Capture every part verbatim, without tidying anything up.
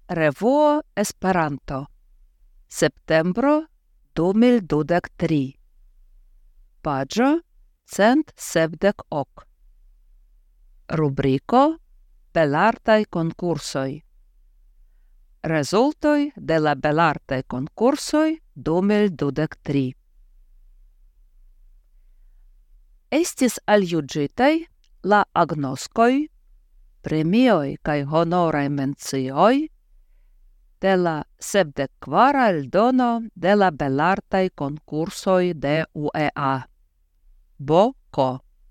Revuo Esperanto Septembro du mil dudek tri Paĝo cent sepdek ok Rubriko Belartaj konkursoj Rezultoj de la belartaj konkursoj du mil dudek tri Estis aljuĝitaj la agnoskoj, premioj kaj honoraj mencioj de la sepdek kvara eldono de la belartaj konkursoj de U E A. B K.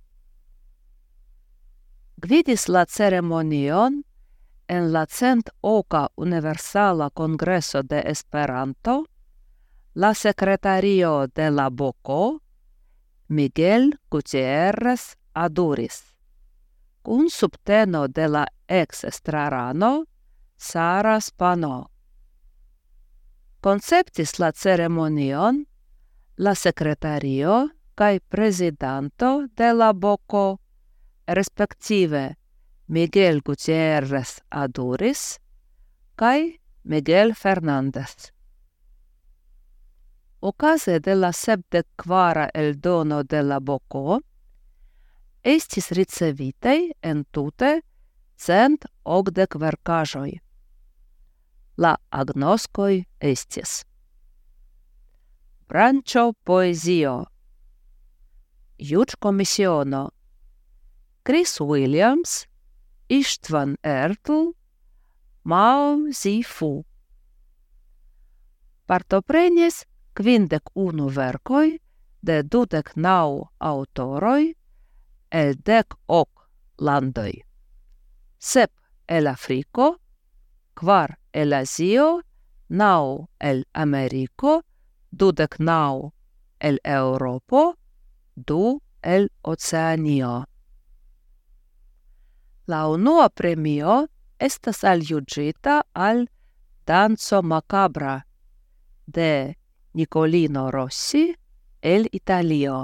Gvidis la ceremonion en la cent oka Universala Kongreso de Esperanto la sekretario de la B K, Miguel Gutierrez Aduris, kun subteno de la ex-estrarano Sara Spano. Konceptis la ceremonion la sekretario kaj prezidanto de la B K, respektive Miguel Gutierrez Aduris kaj Miguel Fernandez. Okaze de la sepdek kvara eldono de la B K, estis ricevitaj entute cent okdek verkaĵoj. La agnoskoj estis Branĉo Poezio, Juĝkomisiono, Chris Williams, Istvan Ertl, Mao Zifu. Partoprenis kvindek unu verkoj de dudek naŭ aŭtoroj el dek ok landoj. Sep el Afriko, kvar el Azio, naŭ el Ameriko, dudek naŭ el Eŭropo, du el Oceanio. La unua premio estas aljuĝita al Danco Macabra de Nicolino Rossi el Italio.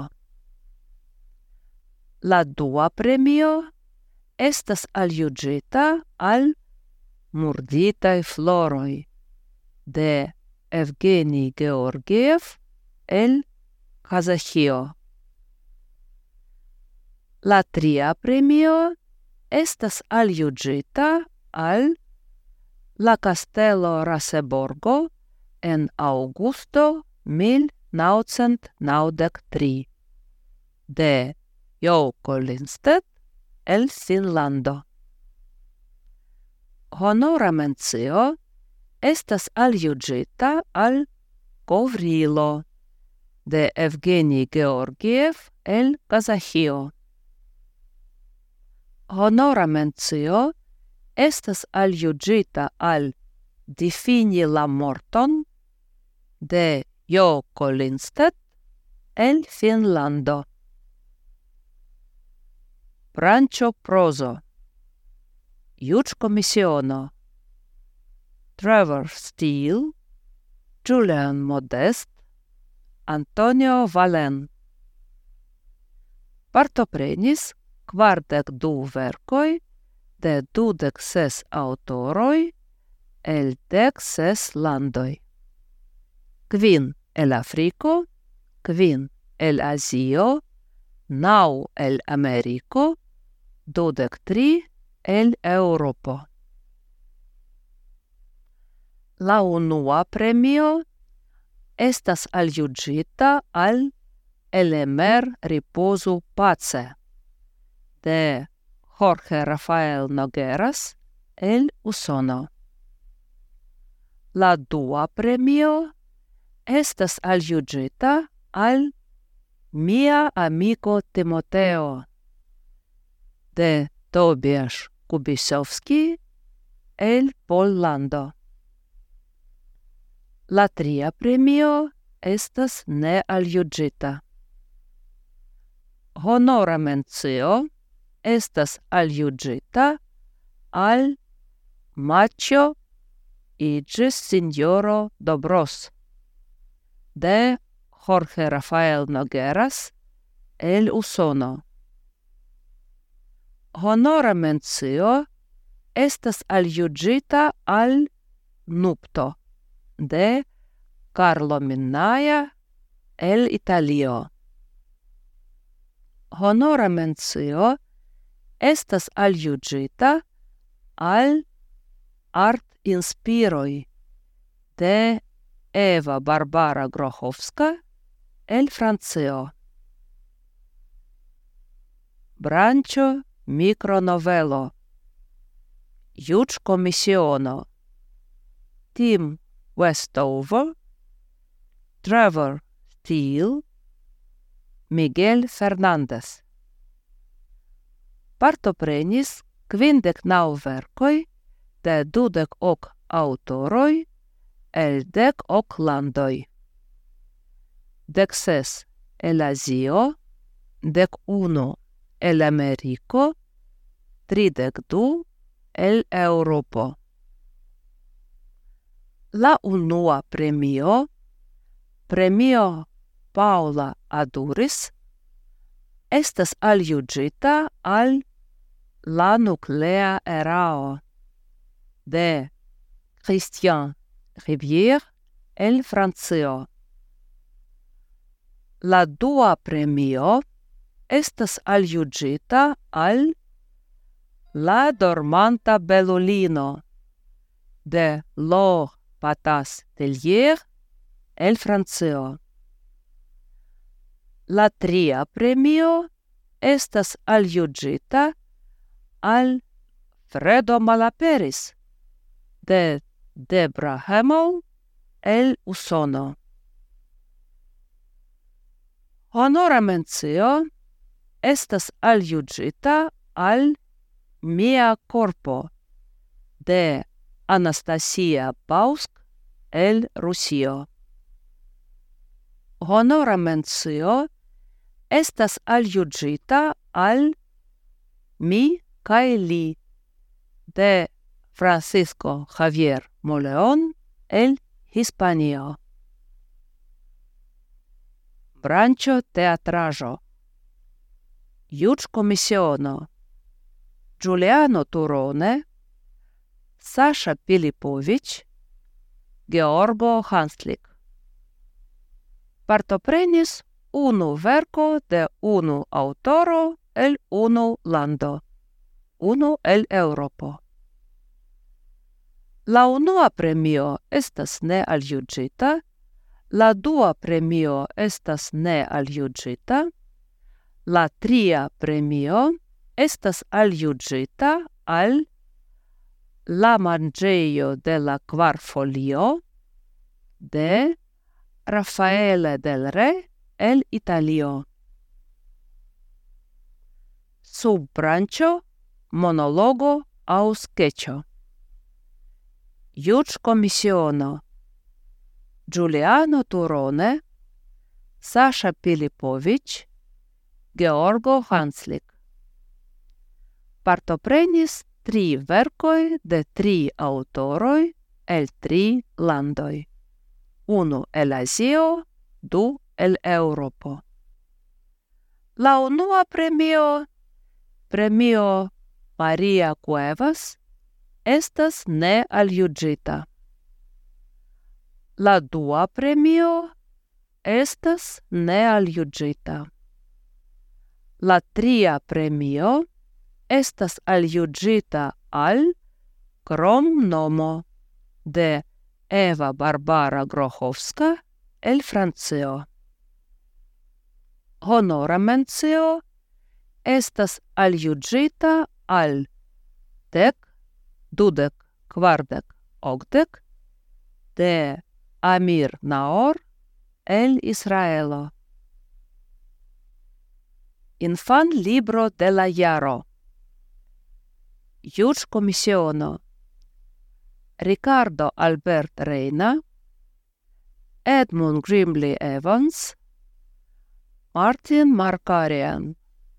La dua premio estas aljuĝita al Murditaj floroj de Evgeni Georgiev el Kazaĥio. La tria premio estas aljuĝita al La Kastelo Raseborgo en aŭgusto mil naŭcent naŭdek tri de Jouko Lindstedt el Finnlando. Honora mencio estas aljuĝita al Kovrilo de Evgeni Georgiev el Kazaĥio. Honora mencio estas aljuĝita al Difini la morton de Jouko Lindstedt el Finnlando. Branĉo Prozo, Juĝkomisiono, Trevor Steele, Julian Modest, Antonio Valen. Partoprenis kvardek du verkoj de dudek ses aŭtoroj el dek ses landoj. Kvin el Afriko, kvin el Azio, naŭ el Ameriko, dudek tri el Eŭropo. La unua premio estas aljuĝita al Elemer ripozu pace de Jorge Rafael Nogueras el Usono. La dua premio estas aljuĝita al Mia amiko Timoteo de Tobiasz Kubisovski el Pollando. La tria premio estas nealjuĝita. Honora mencio estas aljuĝita al Maĉjo iĝis sinjoro Dobros de Jorge Rafael Nogueras el Usono. Honora mencio estas aljuĝita al nupto de Carlo Minnaia el Italio. Honora mencio estas aljuĝita al art inspiroj de Eva Barbara Grochowska el Francio. Branĉo mikronovelo. Juĝkomisiono. Tim Westover, Trevor Steele, Miguel Fernandez. Partoprenis kvindek naŭ verkoj de dudek ok aŭtoroj el dek ok landoj. Dek ses el Azio, dek unu el Ameriko, tridek du el Eŭropo. La unua premio, Premio Paula Aduris, estas aljuĝita al La nuklea erao de Christian Rivière el Francio. La dua premio estas aljuĝita al La dormanta belulino de Laure Patas-Tellier el Francio. La tria premio estas aljuĝita al Fredo malaperis de Debra Hamill el Usono. Honora mencio estas aljuĝita al Mia korpo de Anastasia Bausk el Rusio. Honora mencio estas aljuĝita al Mi kaj li de Francisco Javier Moleón el Hispanio. Branĉo teatraĵo. Juĝkomisiono. Giuliano Turone, Sasha Pilipovic, Georgo Hanslik. Partoprenis unu verko de unu aŭtoro el unu lando, unu el Eŭropo. La unua premio estas ne aljuĝita, la dua premio estas ne aljuĝita, la tria premio estas aljuĝita al La manĝejo de la kvar folio de Raffaele del Re el Italio. Subbranĉo monologo aŭ skeĉo. Juĝkomisiono. Giuliano Turone, Sasha Pilipovic, Georgo Hanslik. Partoprenis tri verkoj de tri aŭtoroj el tri landoj. Unu el Azio, du el Eŭropo. La unua premio, Premio Maria Cuevas, estas ne aljuĝita. La dua premio estas ne aljuĝita. La tria premio estas aljuĝita al Kromnomo de Eva Barbara Grochowska el Francio. Honora mencio estas aljuĝita al dek, dudek, kvardek, okdek de Amir Naor el Israelo. Infanlibro de la jaro. Juĝkomisiono. Ricardo Albert Reina, Edmund Grimley Evans, Martin Markarian.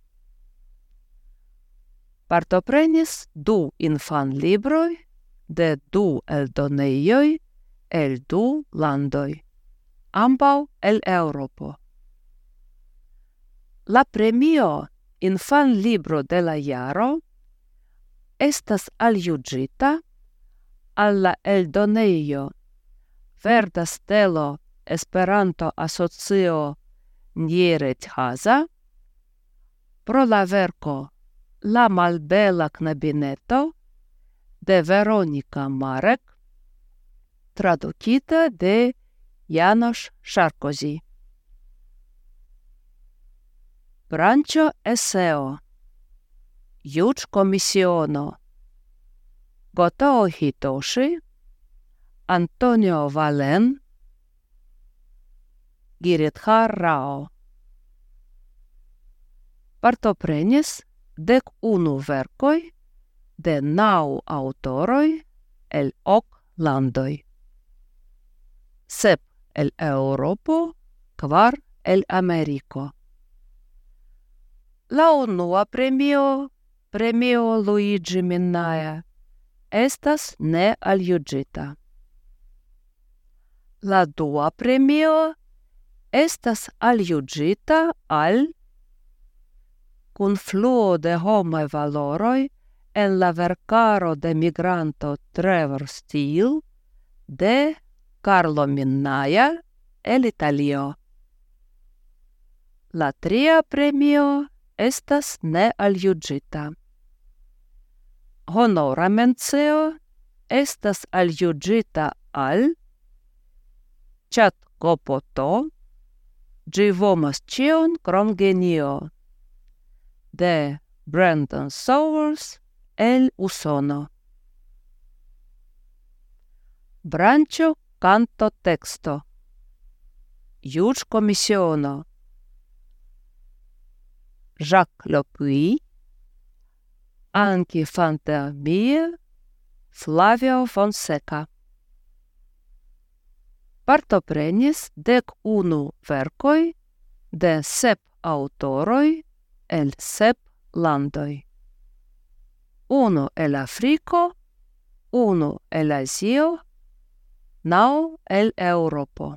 Partoprenis du infanlibroj de du eldonejoj el du landoj, ambaŭ el Eŭropo. La premio Infanlibro de la jaro estas aljuĝita al la eldonejo Verda Stelo Esperanto Asocio Njerethaza pro la verko La malbela knabineto de Veronika Marek, tradukita de János Sarkozy. Branĉo eseo Juĝ komisiono Gotoo Hitoshi, Antonio Valen, Giridhar Rao. Partoprenis dek unu verkoj de naŭ aŭtoroj el ok landoj. Sep el Eŭropo, kvar el Ameriko. La unua premio, premio Luigi Minnaia, estas ne aljuĝita. La dua premio estas aljuĝita al kunfluo de homaj valoroj en la verkaro de migranto Trevor Steele de Carlo Minnaia el Italio. La tria premio estas ne aljuĝita. Honora mencio estas aljuĝita al ChatGPT, ĝi vomas ĉion krom genio, de Brandon Sowers el Usono. Branĉo kanto teksto Juĝkomisiono Jacques Lepuy, Anki Fantemie, Flavio Fonseca. Partoprenis dek unu verkoj de sep aŭtoroj el sep landoj. Unu el Afriko, unu el Azio, naŭ el Eŭropo.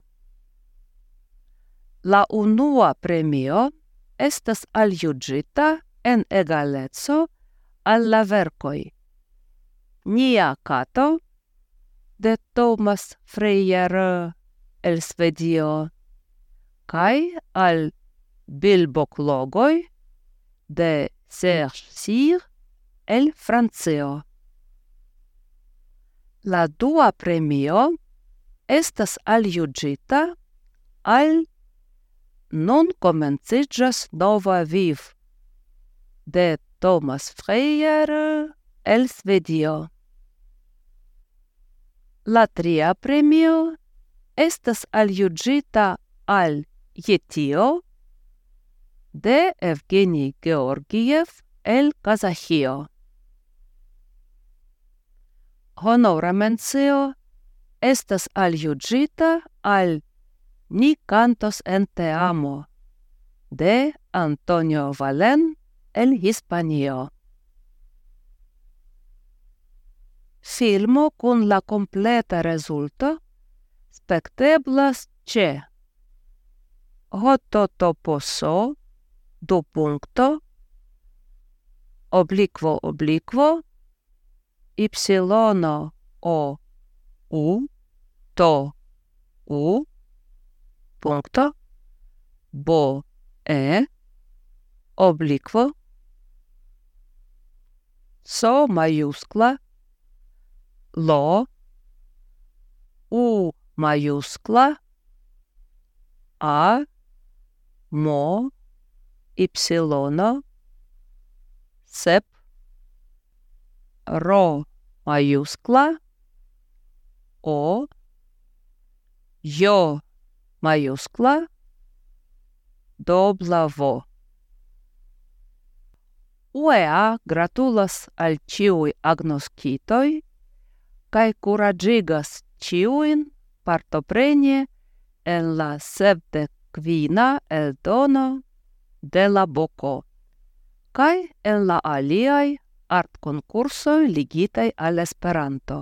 La unua premio estas aljuĝita en egaleco al la verkoj Nia kato de Thomas Freyer el Svedio kaj al Bilboklogoj de Serge Cyr el Francio. La dua premio estas aljuĝita al Nun komenciĝas nova viv de Thomas Freyer el Svedio. La tria premio estas aljuĝita al Yetio de Evgeni Georgiev el Kazaĥio. Honora mencio estas aljuĝita al Ni cantos en te amo de Antonio Valen el Hispanio. Filmo kun la kompleta rezulto spekteblas ĉe https du punkto oblikvo oblikvo ypsilono o u to u punto bo e oblikvo so majuskla lo u majuskla a mo ypsilono sep ro majuskla o jo majuskla dobla vo. U E A gratulas al ĉiuj agnoskitoj kaj kuraĝigas ĉiujn partopreni en la sepdek-kvina eldono de la Boko kaj en la aliaj artkonkursoj ligitaj al Esperanto.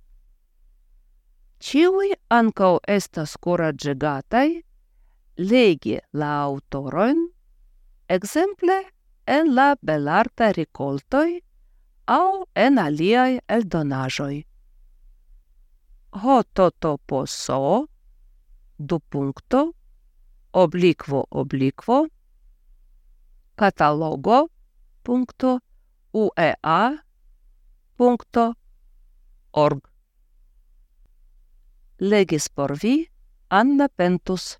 Ĉiuj ankaŭ estas kuraĝigataj legi la aŭtorojn, ekzemple en la belartaj rikoltoj aŭ en aliaj eldonaĵoj. https du puncto obliquo obliquo catalogo punto uea punto org. Legis por vi Anna Pentus.